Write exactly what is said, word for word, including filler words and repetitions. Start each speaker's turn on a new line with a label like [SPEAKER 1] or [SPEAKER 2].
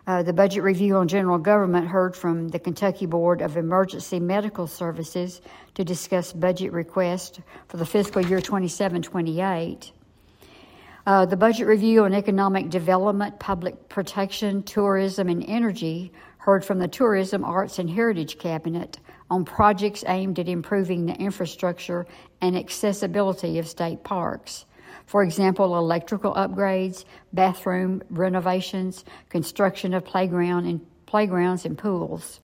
[SPEAKER 1] Uh, the Budget Review on General Government heard from the Kentucky Board of Emergency Medical Services to discuss budget requests for the fiscal year twenty-seven twenty-eight. Uh, the Budget Review on Economic Development, Public Protection, Tourism, and Energy heard from the Tourism, Arts, and Heritage Cabinet on projects aimed at improving the infrastructure and accessibility of state parks. For example, electrical upgrades, bathroom renovations, construction of playground and playgrounds and pools.